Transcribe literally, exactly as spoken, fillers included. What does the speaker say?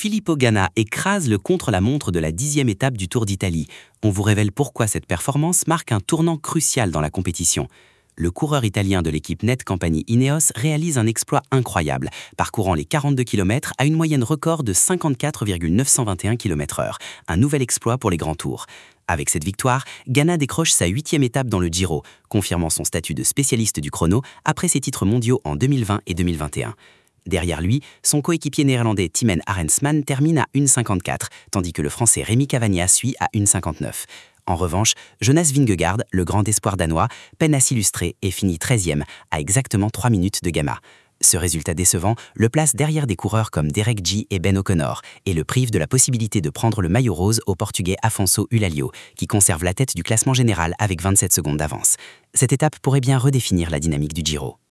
Filippo Ganna écrase le contre-la-montre de la dixième étape du Tour d'Italie. On vous révèle pourquoi cette performance marque un tournant crucial dans la compétition. Le coureur italien de l'équipe Netcampani Ineos réalise un exploit incroyable, parcourant les quarante-deux kilomètres à une moyenne record de cinquante-quatre virgule neuf cent vingt et un kilomètres heure, un nouvel exploit pour les grands tours. Avec cette victoire, Ganna décroche sa huitième étape dans le Giro, confirmant son statut de spécialiste du chrono après ses titres mondiaux en deux mille vingt et deux mille vingt et un. Derrière lui, son coéquipier néerlandais Timen Arensman termine à une cinquante-quatre, tandis que le français Rémi Cavagna suit à une cinquante-neuf. En revanche, Jonas Vingegaard, le grand espoir danois, peine à s'illustrer et finit treizième, à exactement trois minutes de Ganna. Ce résultat décevant le place derrière des coureurs comme Derek Gee et Ben O'Connor et le prive de la possibilité de prendre le maillot rose au Portugais Afonso Eulalio, qui conserve la tête du classement général avec vingt-sept secondes d'avance. Cette étape pourrait bien redéfinir la dynamique du Giro.